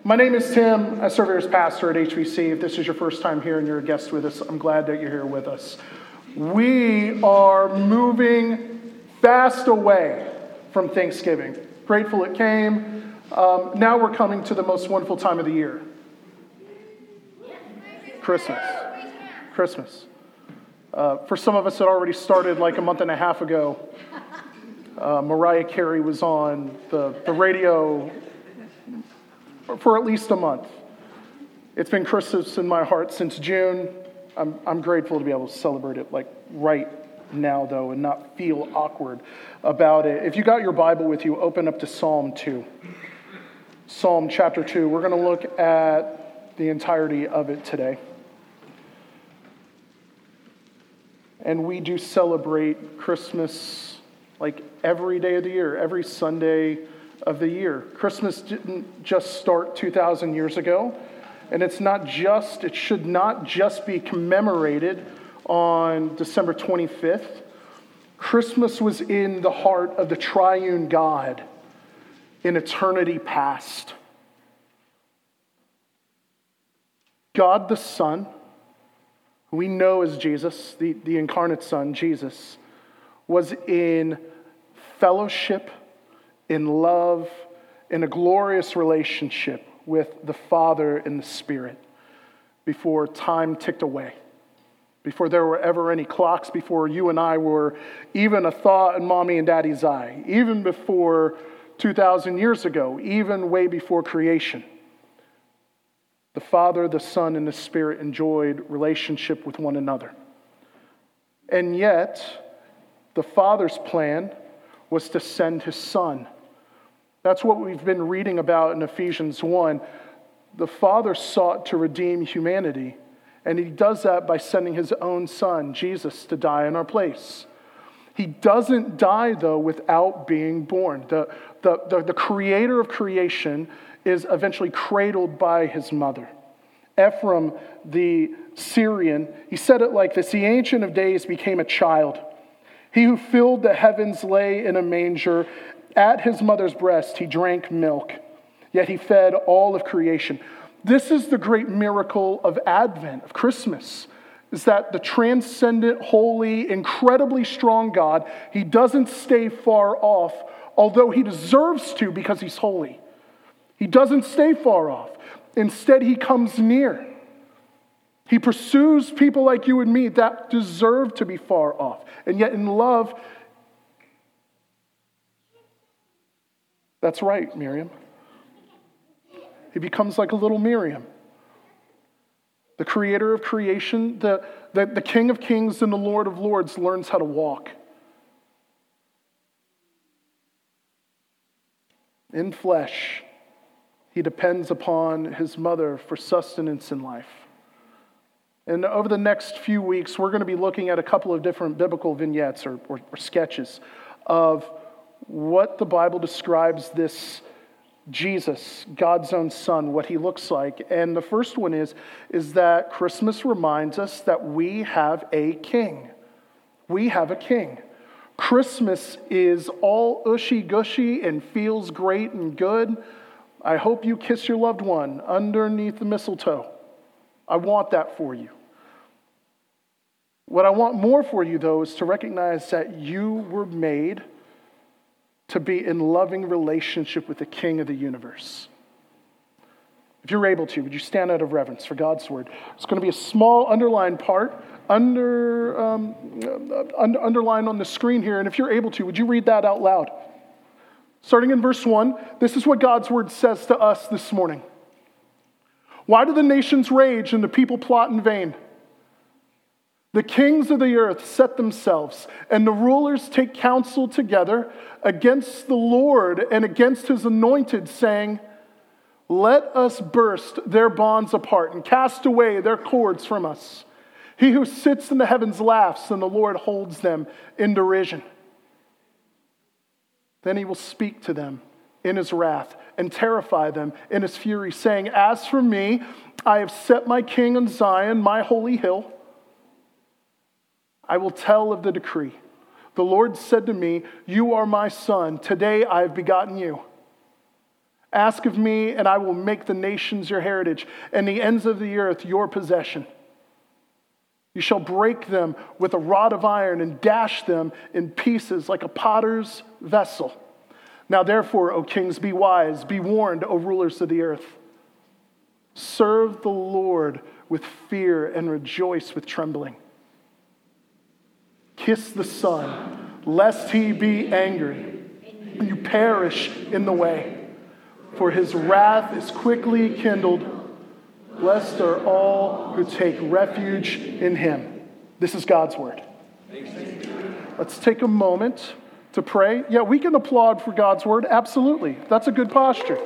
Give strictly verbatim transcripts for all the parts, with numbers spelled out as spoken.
My name is Tim. I serve here as pastor at H V C. If this is your first time here and you're a guest with us, I'm glad that you're here with us. We are moving fast away from Thanksgiving. Grateful it came. Um, now we're coming to the most wonderful time of the year. Christmas. Christmas. Uh, for some of us, it already started like a month and a half ago. Uh, Mariah Carey was on the, the radio for at least a month. It's been Christmas in my heart since June. I'm, I'm grateful to be able to celebrate it like right now, though, and not feel awkward about it. If you got your Bible with you, open up to Psalm two. Psalm chapter two. We're going to look at the entirety of it today. And we do celebrate Christmas like every day of the year, every Sunday of the year. Christmas didn't just start two thousand years ago, and it's not just, it should not just be commemorated on December twenty-fifth. Christmas was in the heart of the triune God in eternity past. God the Son, who we know as Jesus, the, the incarnate Son, Jesus, was in fellowship, in love, in a glorious relationship with the Father and the Spirit before time ticked away, before there were ever any clocks, before you and I were even a thought in mommy and daddy's eye, even before two thousand years ago, even way before creation. The Father, the Son, and the Spirit enjoyed relationship with one another. And yet, the Father's plan was to send his Son. That's what we've been reading about in Ephesians one. The Father sought to redeem humanity, and he does that by sending his own Son, Jesus, to die in our place. He doesn't die, though, without being born. The, the, the, the creator of creation is eventually cradled by his mother. Ephraim, the Syrian, he said it like this: the Ancient of Days became a child. He who filled the heavens lay in a manger. At his mother's breast he drank milk, yet he fed all of creation. This is the great miracle of Advent, of Christmas, is that the transcendent, holy, incredibly strong God, he doesn't stay far off, although he deserves to because he's holy. He doesn't stay far off. Instead, he comes near. He pursues people like you and me that deserve to be far off. And yet in love, that's right, Miriam. He becomes like a little Miriam. The creator of creation, the, the, the King of Kings and the Lord of Lords learns how to walk. In flesh, he depends upon his mother for sustenance in life. And over the next few weeks, we're going to be looking at a couple of different biblical vignettes or, or, or sketches of what the Bible describes this Jesus, God's own Son, what he looks like. And the first one is, is that Christmas reminds us that we have a king. We have a king. Christmas is all ushy-gushy and feels great and good. I hope you kiss your loved one underneath the mistletoe. I want that for you. What I want more for you, though, is to recognize that you were made to be in loving relationship with the King of the universe. If you're able to, would you stand out of reverence for God's word? It's going to be a small underlined part under um, under, underlined on the screen here. And if you're able to, would you read that out loud? Starting in verse one, this is what God's word says to us this morning. Why do the nations rage and the people plot in vain? The kings of the earth set themselves, and the rulers take counsel together against the Lord and against his anointed, saying, let us burst their bonds apart and cast away their cords from us. He who sits in the heavens laughs, and the Lord holds them in derision. Then he will speak to them in his wrath and terrify them in his fury, saying, as for me, I have set my king on Zion, my holy hill. I will tell of the decree. The Lord said to me, you are my son. Today I have begotten you. Ask of me, and I will make the nations your heritage, and the ends of the earth your possession. You shall break them with a rod of iron and dash them in pieces like a potter's vessel. Now therefore, O kings, be wise, be warned, O rulers of the earth. Serve the Lord with fear and rejoice with trembling. Kiss the Son, lest he be angry, and you perish in the way. For his wrath is quickly kindled. Blessed are all who take refuge in him. This is God's word. Let's take a moment to pray. Yeah, we can applaud for God's word. Absolutely. That's a good posture.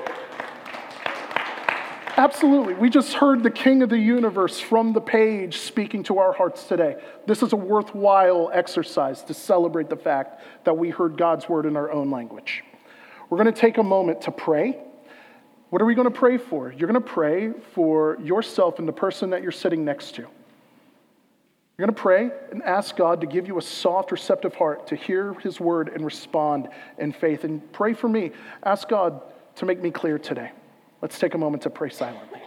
Absolutely. We just heard the King of the universe from the page speaking to our hearts today. This is a worthwhile exercise to celebrate the fact that we heard God's word in our own language. We're going to take a moment to pray. What are we going to pray for? You're going to pray for yourself and the person that you're sitting next to. You're going to pray and ask God to give you a soft, receptive heart to hear his word and respond in faith. And pray for me. Ask God to make me clear today. Let's take a moment to pray silently.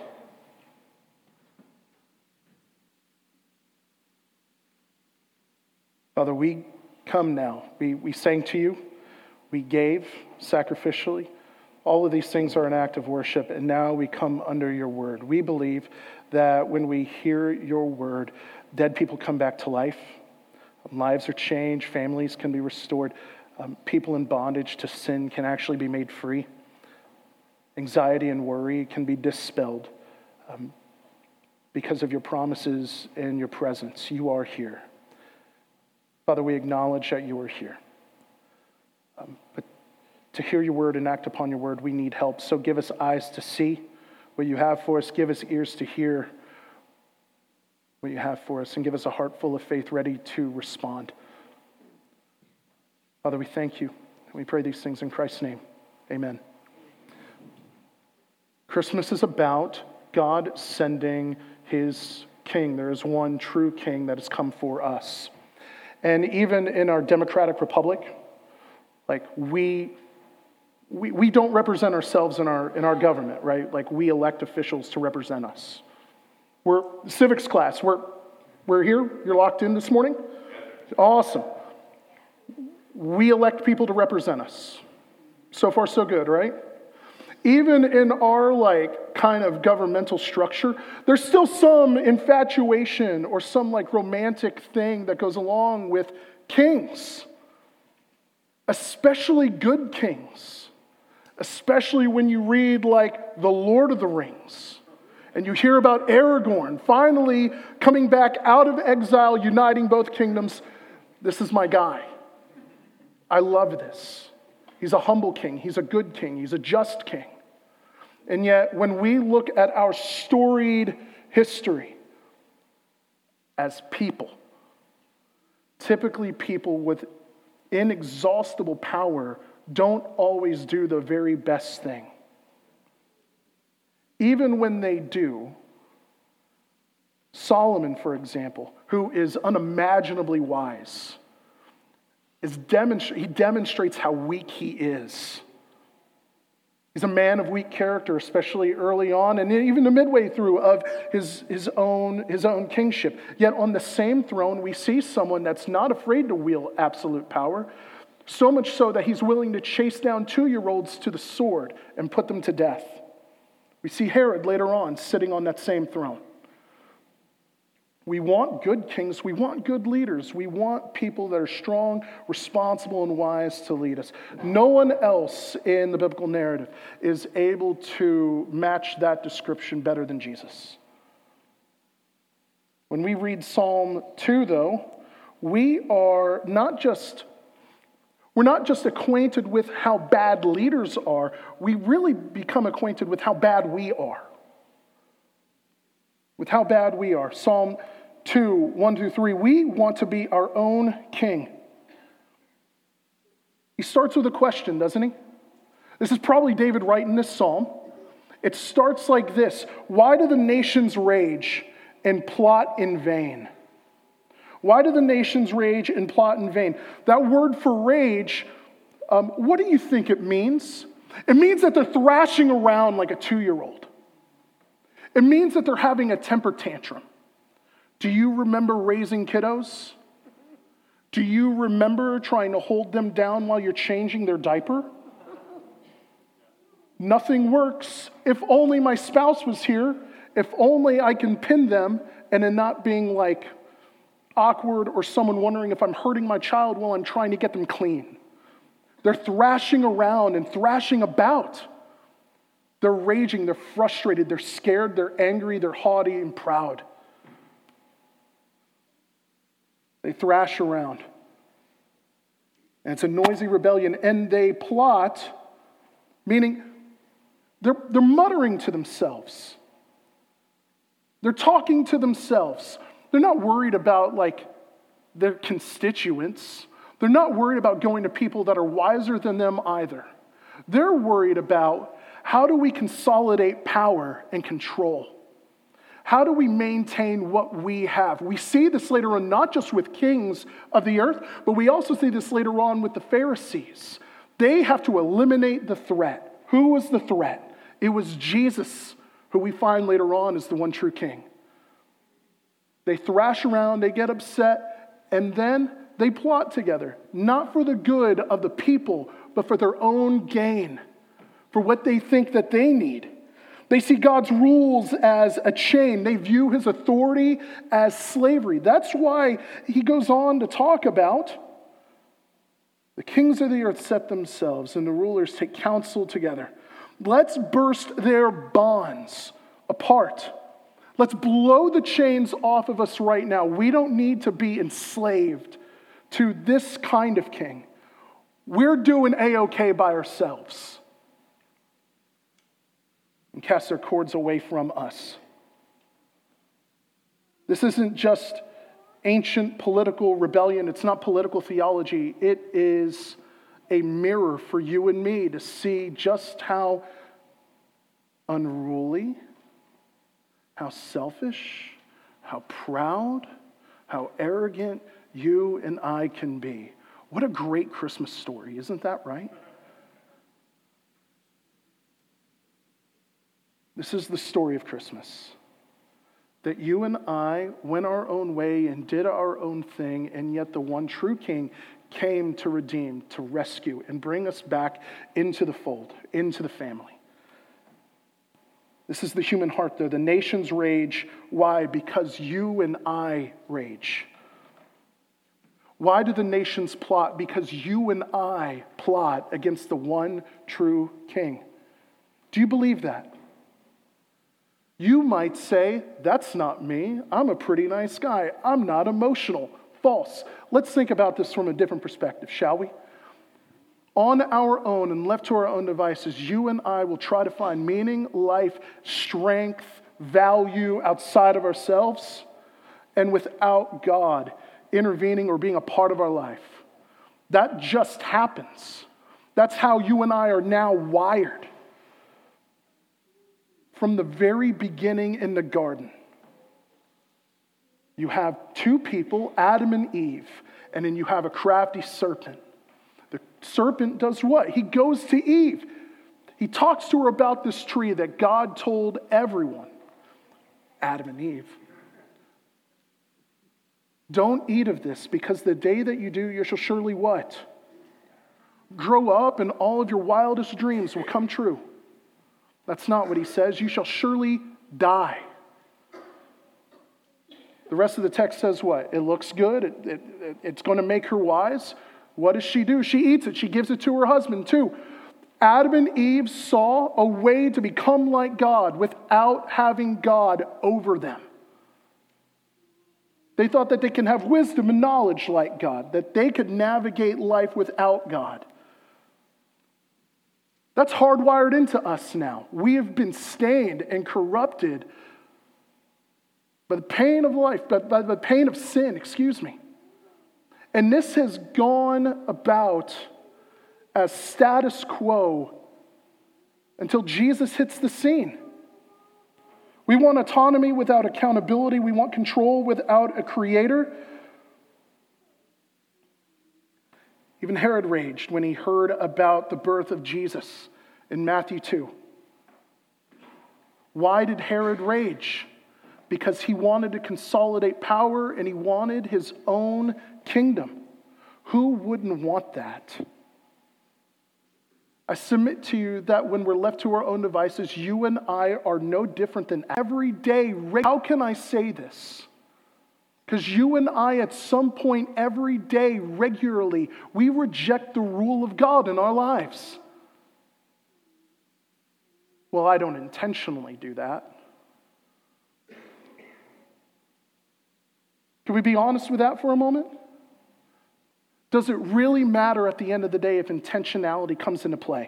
Father, we come now. We, we sang to you. We gave sacrificially. All of these things are an act of worship, and now we come under your word. We believe that when we hear your word, dead people come back to life, lives are changed, families can be restored, um, people in bondage to sin can actually be made free, anxiety and worry can be dispelled um, because of your promises and your presence. You are here. Father, we acknowledge that you are here. Um, but to hear your word and act upon your word, we need help. So give us eyes to see what you have for us. Give us ears to hear what you have for us. And give us a heart full of faith ready to respond. Father, we thank you. We pray these things in Christ's name. Amen. Christmas is about God sending his king. There is one true king that has come for us. And even in our democratic republic, like we... We we don't represent ourselves in our in our government, right? Like we elect officials to represent us. We're civics class. We're we're here. You're locked in this morning? Awesome. We elect people to represent us. So far, so good, right? Even in our like kind of governmental structure, there's still some infatuation or some like romantic thing that goes along with kings, especially good kings. Especially when you read like The Lord of the Rings and you hear about Aragorn finally coming back out of exile, uniting both kingdoms. This is my guy. I love this. He's a humble king. He's a good king. He's a just king. And yet when we look at our storied history as people, typically people with inexhaustible power don't always do the very best thing. Even when they do, Solomon, for example, who is unimaginably wise, is demonstra- he demonstrates how weak he is. He's a man of weak character, especially early on, and even the midway through of his, his, own, his own kingship. Yet on the same throne, we see someone that's not afraid to wield absolute power, so much so that he's willing to chase down two-year-olds to the sword and put them to death. We see Herod later on sitting on that same throne. We want good kings. We want good leaders. We want people that are strong, responsible, and wise to lead us. No one else in the biblical narrative is able to match that description better than Jesus. When we read Psalm two, though, we are not just We're not just acquainted with how bad leaders are, we really become acquainted with how bad we are. With how bad we are. Psalm two, one through three, we want to be our own king. He starts with a question, doesn't he? This is probably David writing this psalm. It starts like this: why do the nations rage and plot in vain? Why do the nations rage and plot in vain? That word for rage, um, what do you think it means? It means that they're thrashing around like a two-year-old. It means that they're having a temper tantrum. Do you remember raising kiddos? Do you remember trying to hold them down while you're changing their diaper? Nothing works. If only my spouse was here. If only I can pin them and it not being like awkward or someone wondering if I'm hurting my child while I'm trying to get them clean. They're thrashing around and thrashing about. They're raging, they're frustrated, they're scared, they're angry, they're haughty and proud. They thrash around. And it's a noisy rebellion. And they plot, meaning they're, they're muttering to themselves. They're talking to themselves. They're not worried about like their constituents. They're not worried about going to people that are wiser than them either. They're worried about how do we consolidate power and control? How do we maintain what we have? We see this later on, not just with kings of the earth, but we also see this later on with the Pharisees. They have to eliminate the threat. Who was the threat? It was Jesus, who we find later on is the one true king. They thrash around, they get upset, and then they plot together, not for the good of the people, but for their own gain, for what they think that they need. They see God's rules as a chain. They view his authority as slavery. That's why he goes on to talk about the kings of the earth set themselves and the rulers take counsel together. Let's burst their bonds apart. Let's blow the chains off of us right now. We don't need to be enslaved to this kind of king. We're doing A-okay by ourselves. And cast their cords away from us. This isn't just ancient political rebellion. It's not political theology. It is a mirror for you and me to see just how unruly, how selfish, how proud, how arrogant you and I can be. What a great Christmas story, isn't that right? This is the story of Christmas. That you and I went our own way and did our own thing, and yet the one true King came to redeem, to rescue, and bring us back into the fold, into the family. This is the human heart, though. The nations rage. Why? Because you and I rage. Why do the nations plot? Because you and I plot against the one true King. Do you believe that? You might say, that's not me. I'm a pretty nice guy. I'm not emotional. False. Let's think about this from a different perspective, shall we? On our own and left to our own devices, you and I will try to find meaning, life, strength, value outside of ourselves and without God intervening or being a part of our life. That just happens. That's how you and I are now wired. From the very beginning in the garden, you have two people, Adam and Eve, and then you have a crafty serpent. The serpent does what? He goes to Eve. He talks to her about this tree that God told everyone, Adam and Eve. Don't eat of this, because the day that you do, you shall surely what? Grow up, and all of your wildest dreams will come true. That's not what he says. You shall surely die. The rest of the text says what? It looks good. It, it, it, it's going to make her wise. What does she do? She eats it. She gives it to her husband too. Adam and Eve saw a way to become like God without having God over them. They thought that they can have wisdom and knowledge like God, that they could navigate life without God. That's hardwired into us now. We have been stained and corrupted by the pain of life, by, by the pain of sin, excuse me. And this has gone about as status quo until Jesus hits the scene. We want autonomy without accountability. We want control without a creator. Even Herod raged when he heard about the birth of Jesus. in Matthew two. Why did Herod rage? Because he wanted to consolidate power and he wanted his own kingdom. Who wouldn't want that? I submit to you that when we're left to our own devices, you and I are no different than every day. How can I say this? Because you and I, at some point every day, regularly, we reject the rule of God in our lives. Well, I don't intentionally do that. Can we be honest with that for a moment? Does it really matter at the end of the day if intentionality comes into play?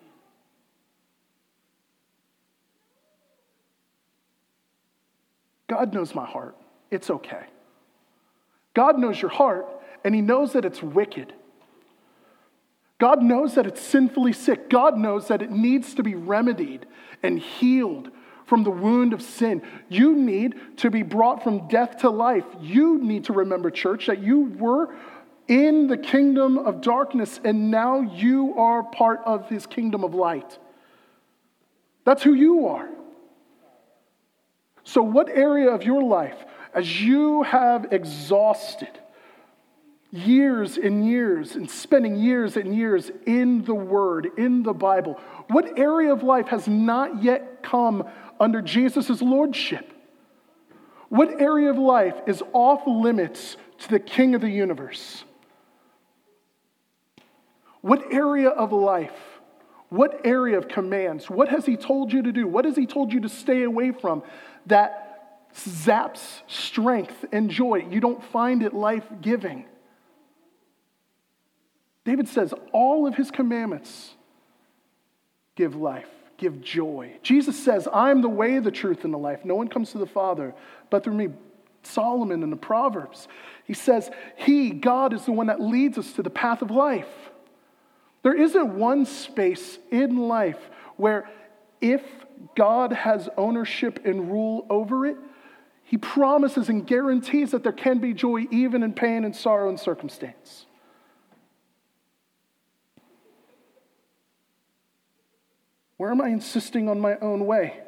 God knows my heart. It's okay. God knows your heart, and he knows that it's wicked. God knows that it's sinfully sick. God knows that it needs to be remedied and healed from the wound of sin. You need to be brought from death to life. You need to remember, church, that you were in the kingdom of darkness, and now you are part of his kingdom of light. That's who you are. So what area of your life, as you have exhausted years and years and spending years and years in the Word, in the Bible, what area of life has not yet come under Jesus' lordship? What area of life is off limits to the King of the universe? What area of life, what area of commands, what has he told you to do? What has he told you to stay away from that zaps strength and joy? You don't find it life-giving. David says all of his commandments give life, give joy. Jesus says, I'm the way, the truth, and the life. No one comes to the Father but through me. Solomon in the Proverbs, he says, he, God, is the one that leads us to the path of life. There isn't one space in life where if God has ownership and rule over it, he promises and guarantees that there can be joy even in pain and sorrow and circumstance. Where am I insisting on my own way?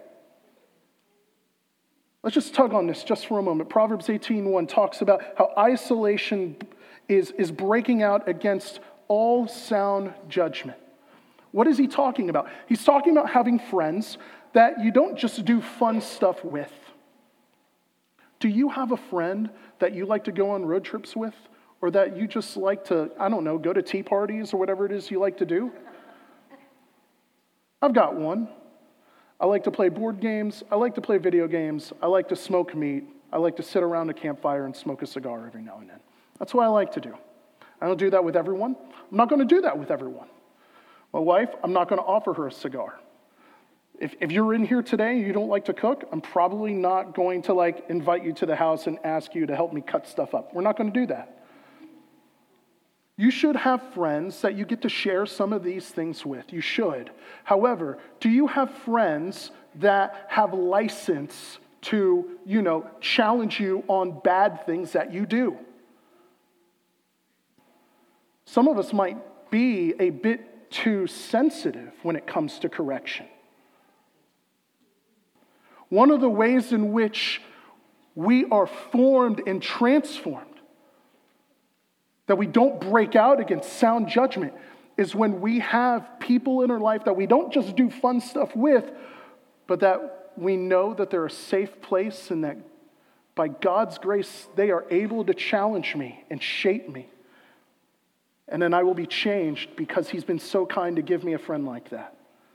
Let's just tug on this just for a moment. Proverbs eighteen one talks about how isolation is, is breaking out against all sound judgment. What is he talking about? He's talking about having friends that you don't just do fun stuff with. Do you have a friend that you like to go on road trips with? Or that you just like to, I don't know, go to tea parties or whatever it is you like to do? I've got one. I like to play board games. I like to play video games. I like to smoke meat. I like to sit around a campfire and smoke a cigar every now and then. That's what I like to do. I don't do that with everyone. I'm not going to do that with everyone. My wife, I'm not going to offer her a cigar. If, if you're in here today and you don't like to cook, I'm probably not going to like invite you to the house and ask you to help me cut stuff up. We're not going to do that. You should have friends that you get to share some of these things with. You should. However, do you have friends that have license to, you know, challenge you on bad things that you do? Some of us might be a bit too sensitive when it comes to correction. One of the ways in which we are formed and transformed, that we don't break out against sound judgment, is when we have people in our life that we don't just do fun stuff with, but that we know that they're a safe place and that by God's grace, they are able to challenge me and shape me. And then I will be changed because he's been so kind to give me a friend like that.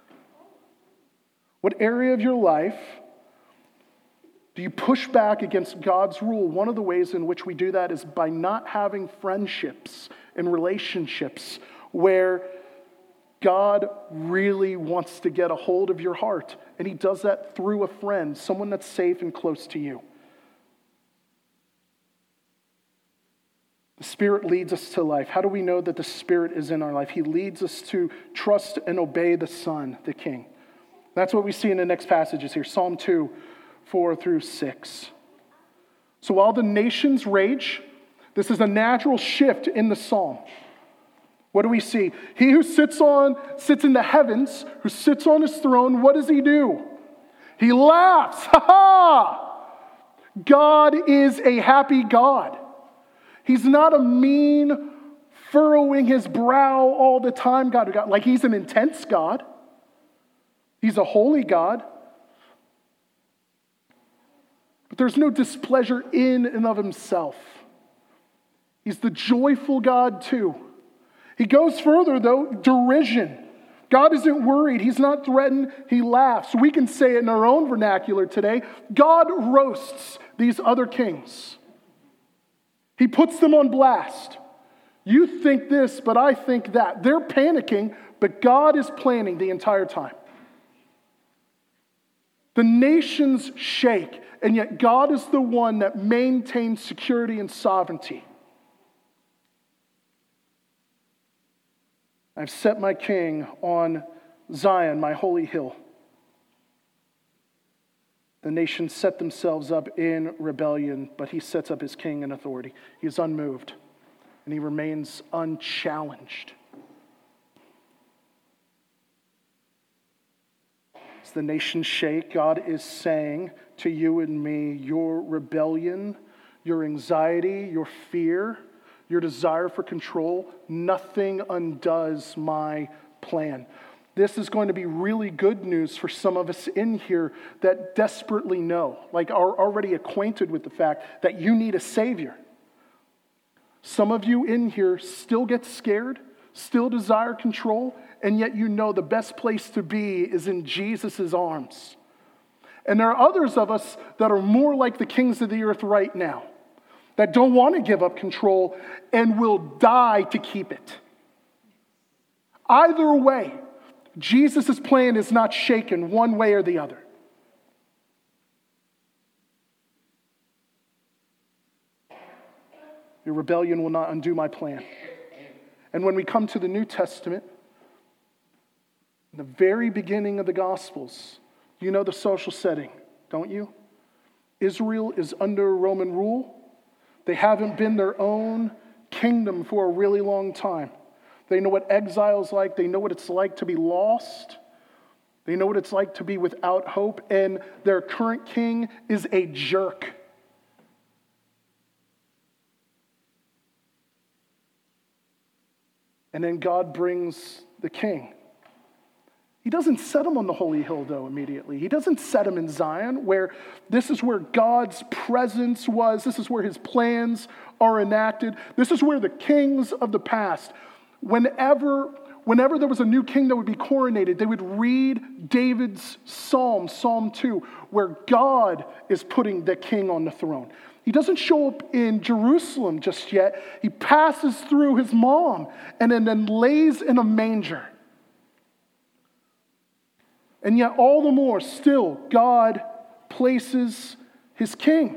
What area of your life do you push back against God's rule? One of the ways in which we do that is by not having friendships and relationships where God really wants to get a hold of your heart. And he does that through a friend, someone that's safe and close to you. The Spirit leads us to life. How do we know that the Spirit is in our life? He leads us to trust and obey the Son, the King. That's what we see in the next passages here. Psalm two, four through six. So while the nations rage, this is a natural shift in the psalm. What do we see? He who sits on, sits in the heavens, who sits on his throne, what does he do? He laughs. Ha ha! God is a happy God. He's not a mean, furrowing his brow all the time God. Like he's an intense God. He's a holy God. But there's no displeasure in and of himself. He's the joyful God too. He goes further though, derision. God isn't worried. He's not threatened. He laughs. We can say it in our own vernacular today. God roasts these other kings. He puts them on blast. You think this, but I think that. They're panicking, but God is planning the entire time. The nations shake, and yet God is the one that maintains security and sovereignty. I've set my king on Zion, my holy hill. The nations set themselves up in rebellion, but he sets up his king in authority. He is unmoved, and he remains unchallenged. As the nations shake, God is saying to you and me, your rebellion, your anxiety, your fear, your desire for control, nothing undoes my plan. This is going to be really good news for some of us in here that desperately know, like are already acquainted with the fact that you need a Savior. Some of you in here still get scared, still desire control, and yet you know the best place to be is in Jesus' arms. And there are others of us that are more like the kings of the earth right now, that don't want to give up control and will die to keep it. Either way, Jesus' plan is not shaken one way or the other. Your rebellion will not undo my plan. And when we come to the New Testament, in the very beginning of the Gospels, you know the social setting, don't you? Israel is under Roman rule. They haven't been their own kingdom for a really long time. They know what exile's like. They know what it's like to be lost. They know what it's like to be without hope. And their current king is a jerk. And then God brings the king. He doesn't set him on the holy hill, though, immediately. He doesn't set him in Zion, where this is where God's presence was. This is where his plans are enacted. This is where the kings of the past, whenever, whenever there was a new king that would be coronated, they would read David's psalm, Psalm two, where God is putting the king on the throne. He doesn't show up in Jerusalem just yet. He passes through his mom and then, then lays in a manger. And yet all the more, still, God places his king.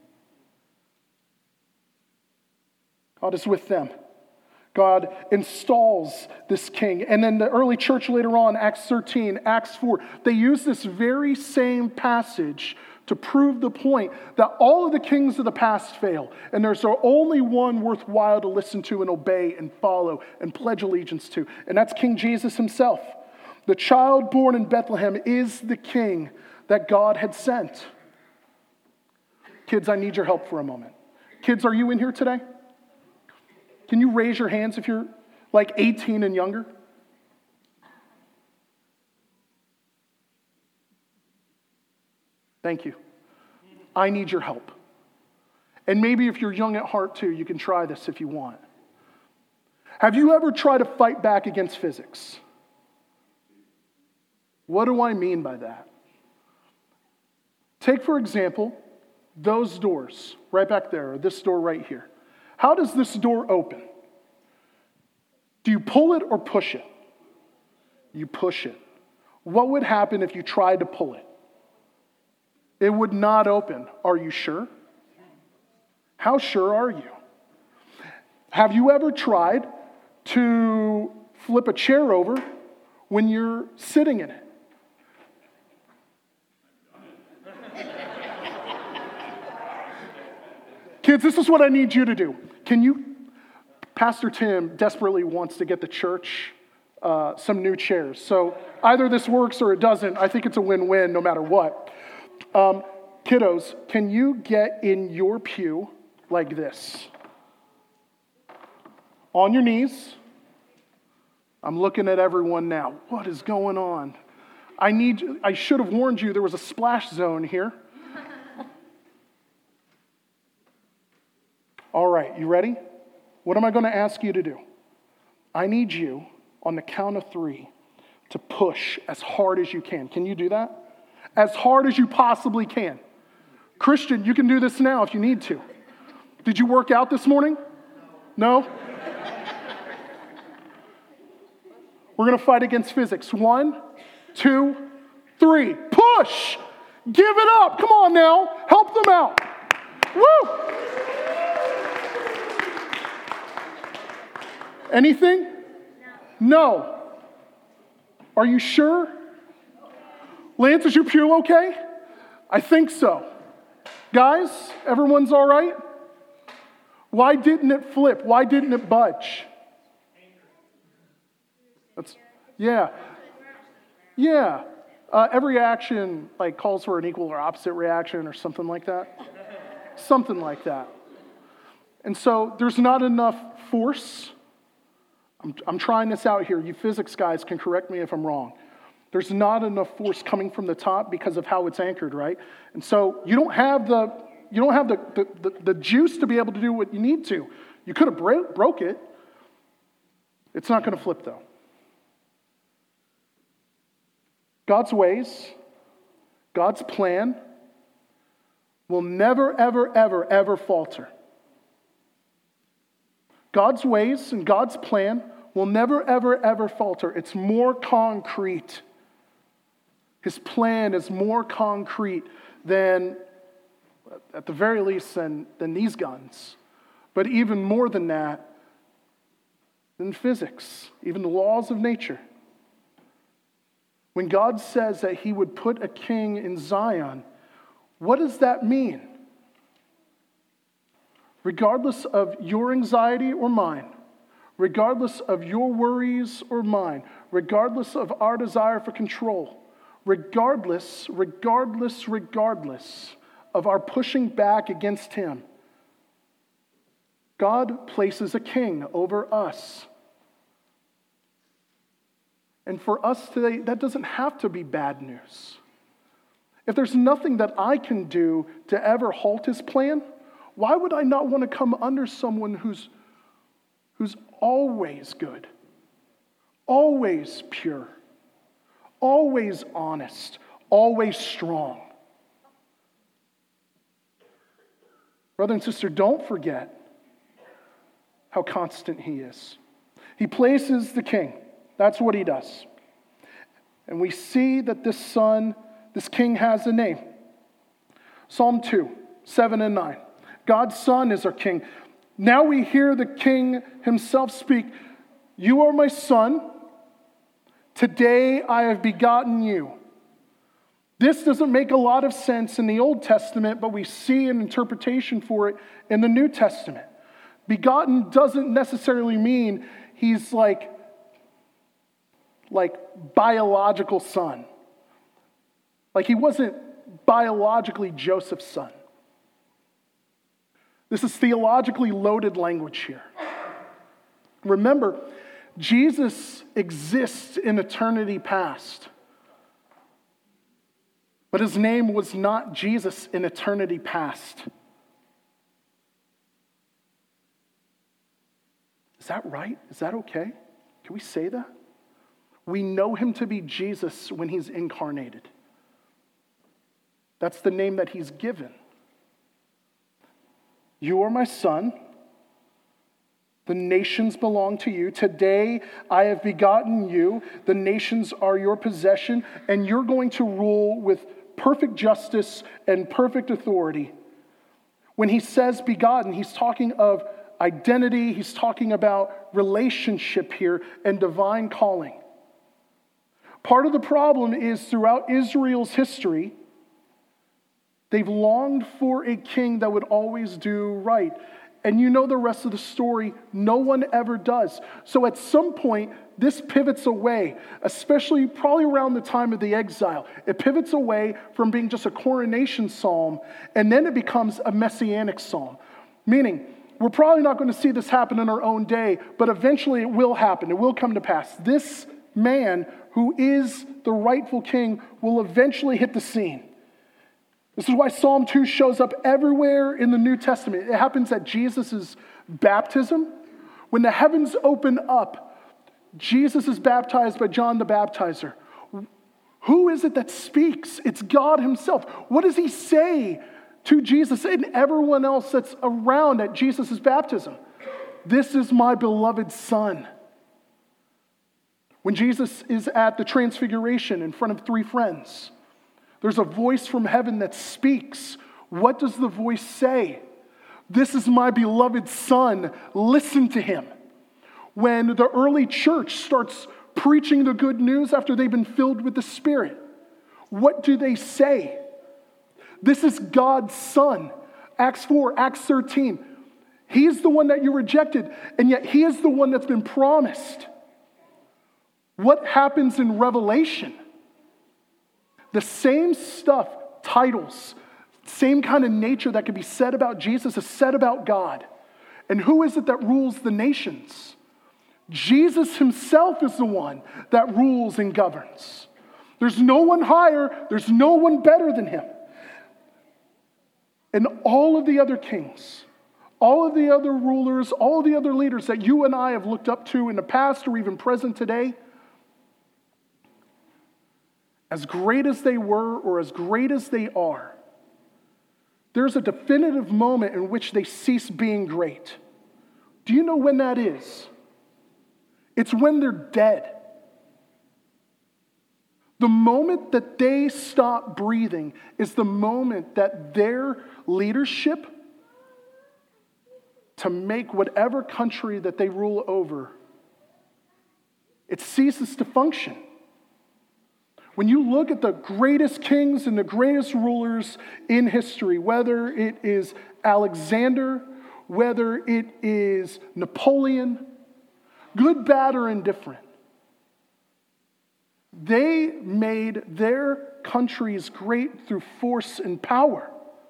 God is with them. God installs this king. And then the early church later on, Acts thirteen, Acts four, they use this very same passage to prove the point that all of the kings of the past fail. And there's only one worthwhile to listen to and obey and follow and pledge allegiance to. And that's King Jesus himself. The child born in Bethlehem is the king that God had sent. Kids, I need your help for a moment. Kids, are you in here today? Can you raise your hands if you're like eighteen and younger? Thank you. I need your help. And maybe if you're young at heart too, you can try this if you want. Have you ever tried to fight back against physics? What do I mean by that? Take, for example, those doors right back there, or this door right here. How does this door open? Do you pull it or push it? You push it. What would happen if you tried to pull it? It would not open. Are you sure? How sure are you? Have you ever tried to flip a chair over when you're sitting in it? Kids, this is what I need you to do. Can you Pastor Tim desperately wants to get the church uh, some new chairs. So either this works or it doesn't. I think it's a win-win no matter what. Um, kiddos, can you get in your pew like this? On your knees. I'm looking at everyone now. What is going on? I need. I should have warned you there was a splash zone here. All right, you ready? What am I going to ask you to do? I need you, on the count of three, to push as hard as you can. Can you do that? As hard as you possibly can. Christian, you can do this now if you need to. Did you work out this morning? No? We're going to fight against physics. One, two, three. Push! Give it up. Come on now. Help them out. Woo! Anything? No. Are you sure? Lance, is your pew okay? I think so. Guys, everyone's all right? Why didn't it flip? Why didn't it budge? That's, yeah. Yeah. Uh, every action like calls for an equal or opposite reaction or something like that. Something like that. And so there's not enough force. I'm, I'm trying this out here. You physics guys can correct me if I'm wrong. There's not enough force coming from the top because of how it's anchored, right? And so you don't have the you don't have the the, the, the juice to be able to do what you need to. You could have bro- broke it. It's not going to flip though. God's ways, God's plan will never, ever, ever, ever falter. God's ways and God's plan will never, ever, ever falter. It's more concrete. His plan is more concrete than, at the very least, than, than these guns. But even more than that, than physics, even the laws of nature. When God says that he would put a king in Zion, what does that mean? Regardless of your anxiety or mine, regardless of your worries or mine, regardless of our desire for control, regardless, regardless, regardless of our pushing back against him, God places a king over us. And for us today, that doesn't have to be bad news. If there's nothing that I can do to ever halt his plan, why would I not want to come under someone who's, who's always good, always pure, always honest, always strong? Brother and sister, don't forget how constant he is. He places the king. That's what he does. And we see that this son, this king has a name. Psalm two, seven and nine. God's son is our king. Now we hear the king himself speak, "You are my son. Today I have begotten you." This doesn't make a lot of sense in the Old Testament, but we see an interpretation for it in the New Testament. Begotten doesn't necessarily mean he's like like biological son. Like he wasn't biologically Joseph's son. This is theologically loaded language here. Remember, Jesus exists in eternity past. But his name was not Jesus in eternity past. Is that right? Is that okay? Can we say that? We know him to be Jesus when he's incarnated. That's the name that he's given. You are my son. The nations belong to you. Today I have begotten you. The nations are your possession, and you're going to rule with perfect justice and perfect authority. When he says begotten, he's talking of identity. He's talking about relationship here and divine calling. Part of the problem is throughout Israel's history, they've longed for a king that would always do right. And you know the rest of the story. No one ever does. So at some point, this pivots away, especially probably around the time of the exile. It pivots away from being just a coronation psalm, and then it becomes a messianic psalm. Meaning, we're probably not going to see this happen in our own day, but eventually it will happen. It will come to pass. This man, who is the rightful king, will eventually hit the scene. This is why Psalm two shows up everywhere in the New Testament. It happens at Jesus' baptism. When the heavens open up, Jesus is baptized by John the Baptizer. Who is it that speaks? It's God himself. What does he say to Jesus and everyone else that's around at Jesus' baptism? This is my beloved Son. When Jesus is at the Transfiguration in front of three friends, there's a voice from heaven that speaks. What does the voice say? This is my beloved Son. Listen to him. When the early church starts preaching the good news after they've been filled with the Spirit, what do they say? This is God's Son. Acts four, Acts thirteen. He is the one that you rejected, and yet he is the one that's been promised. What happens in Revelation? The same stuff, titles, same kind of nature that could be said about Jesus is said about God. And who is it that rules the nations? Jesus himself is the one that rules and governs. There's no one higher, there's no one better than him. And all of the other kings, all of the other rulers, all of the other leaders that you and I have looked up to in the past or even present today, as great as they were or as great as they are, there's a definitive moment in which they cease being great. Do you know when that is? It's when they're dead. The moment that they stop breathing is the moment that their leadership to make whatever country that they rule over, it ceases to function. When you look at the greatest kings and the greatest rulers in history, whether it is Alexander, whether it is Napoleon, good, bad, or indifferent, they made their countries great through force and power.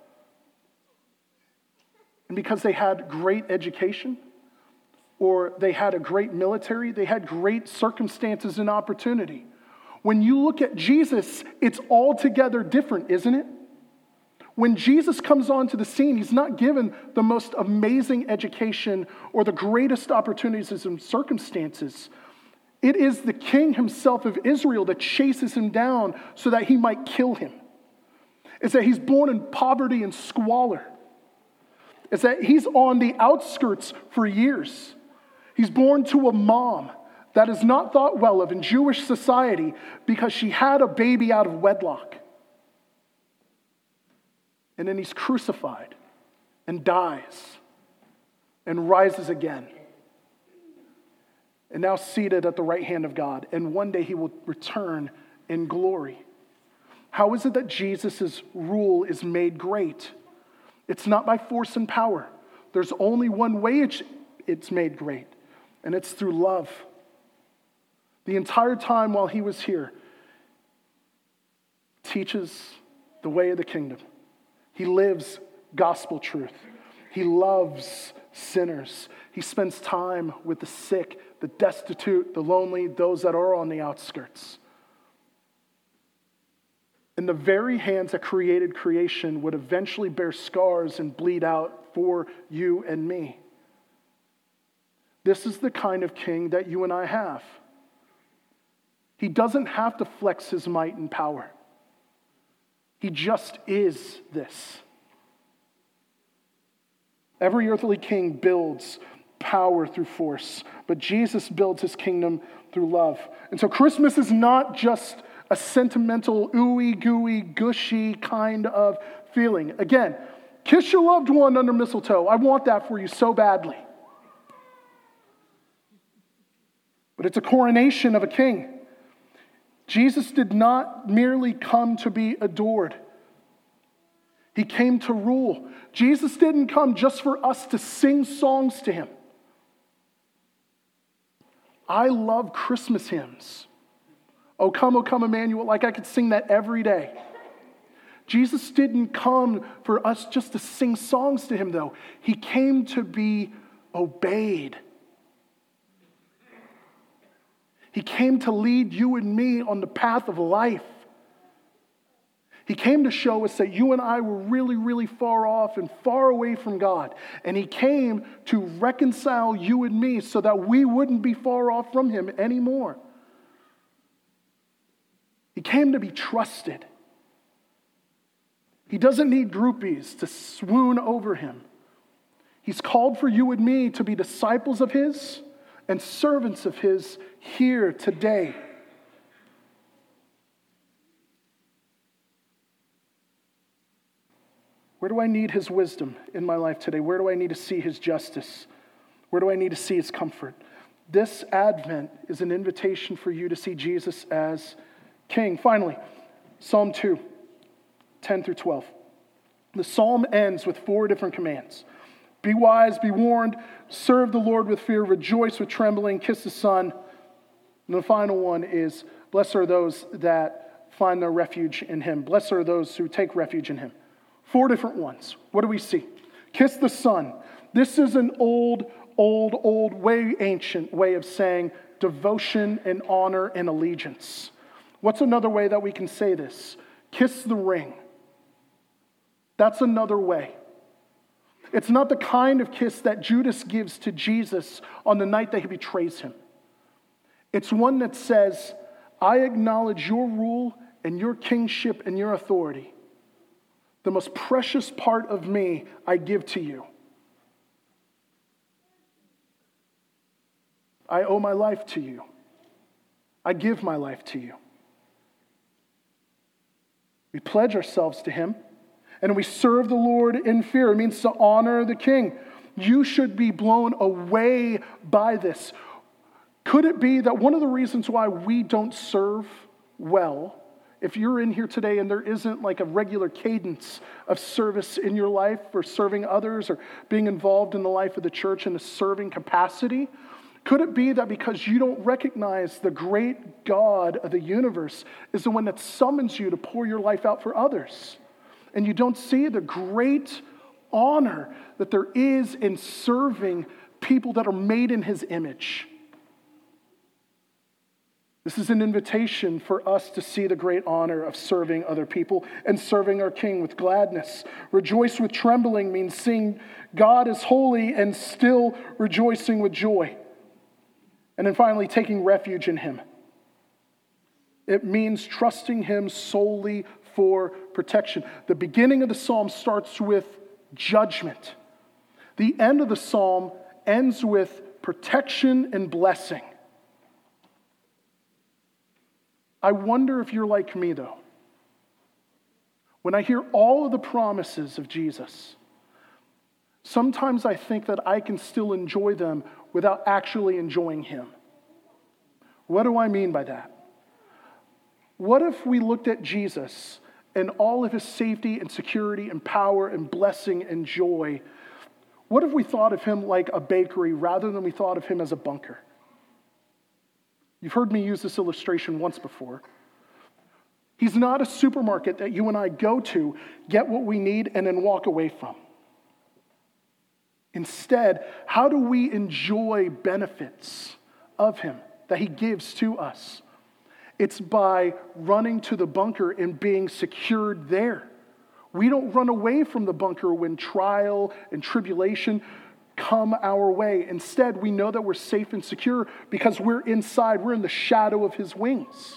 And because they had great education, or they had a great military, they had great circumstances and opportunity. When you look at Jesus, it's altogether different, isn't it? When Jesus comes onto the scene, he's not given the most amazing education or the greatest opportunities and circumstances. It is the king himself of Israel that chases him down so that he might kill him. It's that he's born in poverty and squalor. It's that he's on the outskirts for years. He's born to a mom that is not thought well of in Jewish society because she had a baby out of wedlock. And then he's crucified and dies and rises again. And now seated at the right hand of God. And one day he will return in glory. How is it that Jesus' rule is made great? It's not by force and power. There's only one way it's made great, and it's through love. The entire time while he was here, teaches the way of the kingdom. He lives gospel truth. He loves sinners. He spends time with the sick, the destitute, the lonely, those that are on the outskirts. And the very hands that created creation would eventually bear scars and bleed out for you and me. This is the kind of king that you and I have. He doesn't have to flex his might and power. He just is this. Every earthly king builds power through force, but Jesus builds his kingdom through love. And so Christmas is not just a sentimental, ooey gooey, gushy kind of feeling. Again, kiss your loved one under mistletoe. I want that for you so badly. But it's a coronation of a king. Jesus did not merely come to be adored. He came to rule. Jesus didn't come just for us to sing songs to him. I love Christmas hymns. O come, O come, Emmanuel. Like I could sing that every day. Jesus didn't come for us just to sing songs to him, though. He came to be obeyed. He came to lead you and me on the path of life. He came to show us that you and I were really, really far off and far away from God. And he came to reconcile you and me so that we wouldn't be far off from him anymore. He came to be trusted. He doesn't need groupies to swoon over him. He's called for you and me to be disciples of his and servants of his here today. Where do I need his wisdom in my life today? Where do I need to see his justice? Where do I need to see his comfort? This Advent is an invitation for you to see Jesus as King. Finally, Psalm two, ten through twelve. The psalm ends with four different commands. Be wise, be warned, serve the Lord with fear, rejoice with trembling, kiss the Son. And the final one is, blessed are those that find their refuge in him. Blessed are those who take refuge in him. Four different ones. What do we see? Kiss the Son. This is an old, old, old, way ancient way of saying devotion and honor and allegiance. What's another way that we can say this? Kiss the ring. That's another way. It's not the kind of kiss that Judas gives to Jesus on the night that he betrays him. It's one that says, I acknowledge your rule and your kingship and your authority. The most precious part of me, I give to you. I owe my life to you. I give my life to you. We pledge ourselves to him, and we serve the Lord in fear. It means to honor the King. You should be blown away by this. Could it be that one of the reasons why we don't serve well, if you're in here today and there isn't like a regular cadence of service in your life for serving others or being involved in the life of the church in a serving capacity, could it be that because you don't recognize the great God of the universe is the one that summons you to pour your life out for others? And you don't see the great honor that there is in serving people that are made in his image. This is an invitation for us to see the great honor of serving other people and serving our King with gladness. Rejoice with trembling means seeing God is holy and still rejoicing with joy. And then finally, taking refuge in him. It means trusting him solely for protection. The beginning of the psalm starts with judgment. The end of the psalm ends with protection and blessing. I wonder if you're like me, though. When I hear all of the promises of Jesus, sometimes I think that I can still enjoy them without actually enjoying him. What do I mean by that? What if we looked at Jesus and all of his safety and security and power and blessing and joy? What if we thought of him like a bakery rather than we thought of him as a bunker? You've heard me use this illustration once before. He's not a supermarket that you and I go to, get what we need, and then walk away from. Instead, how do we enjoy benefits of him that he gives to us? It's by running to the bunker and being secured there. We don't run away from the bunker when trial and tribulation come our way. Instead, we know that we're safe and secure because we're inside. We're in the shadow of his wings.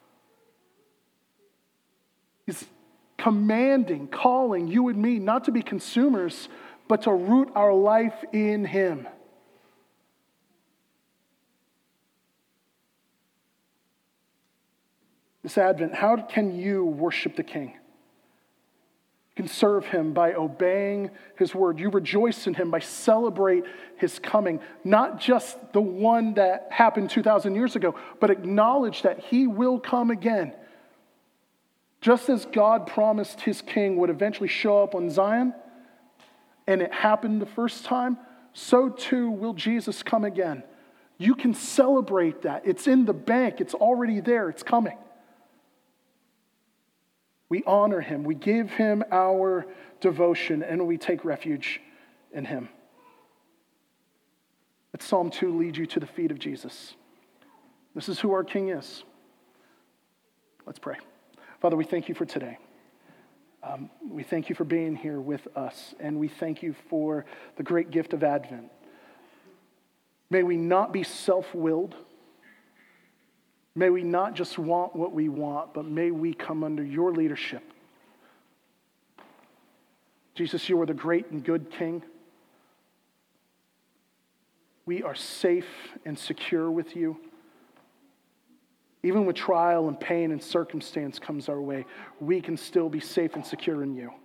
He's commanding, calling you and me not to be consumers, but to root our life in him. This Advent, how can you worship the King? You can serve him by obeying his word. You rejoice in him by celebrate his coming. Not just the one that happened two thousand years ago, but acknowledge that he will come again Just as God promised his king would eventually show up on Zion, and it happened the first time, so too will Jesus come again. You can celebrate that. It's in the bank. It's already there. It's coming. We honor him. We give him our devotion, and we take refuge in him. Let Psalm two lead you to the feet of Jesus. This is who our King is. Let's pray. Father, we thank you for today. Um, we thank you for being here with us, and we thank you for the great gift of Advent. May we not be self-willed. May we not just want what we want, but may we come under your leadership. Jesus, you are the great and good King. We are safe and secure with you. Even when trial and pain and circumstance comes our way, we can still be safe and secure in you.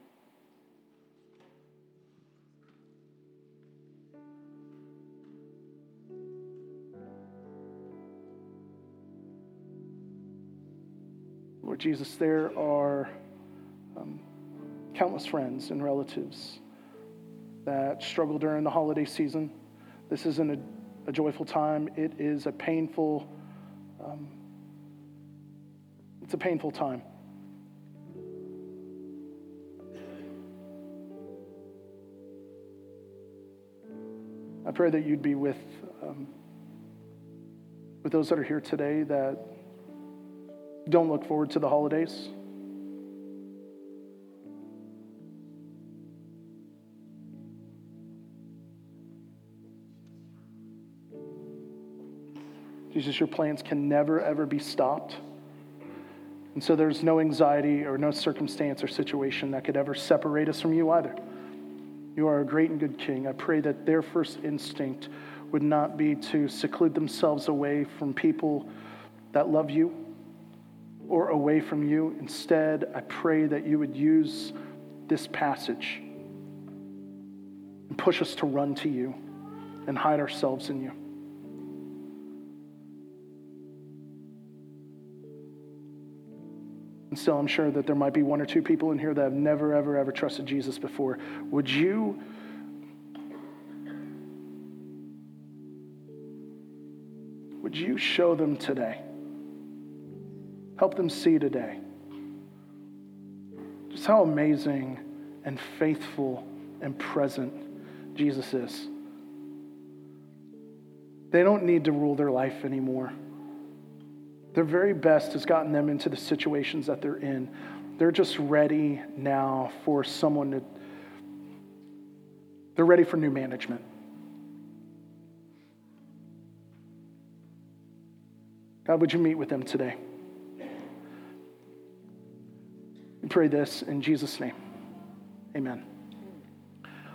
Lord Jesus, there are um, countless friends and relatives that struggle during the holiday season. This isn't a, a joyful time. It is a painful um, It's a painful time. I pray that you'd be with um, with those that are here today that don't look forward to the holidays. Jesus, your plans can never, ever be stopped. And so there's no anxiety or no circumstance or situation that could ever separate us from you either. You are a great and good King. I pray that their first instinct would not be to seclude themselves away from people that love you or away from you. Instead, I pray that you would use this passage and push us to run to you and hide ourselves in you. And still, I'm sure that there might be one or two people in here that have never, ever, ever trusted Jesus before. Would you would you show them today? Help them see today just how amazing and faithful and present Jesus is. They don't need to rule their life anymore. Their very best has gotten them into the situations that they're in. They're just ready now for someone to, they're ready for new management. God, would you meet with them today? We pray this in Jesus' name. Amen.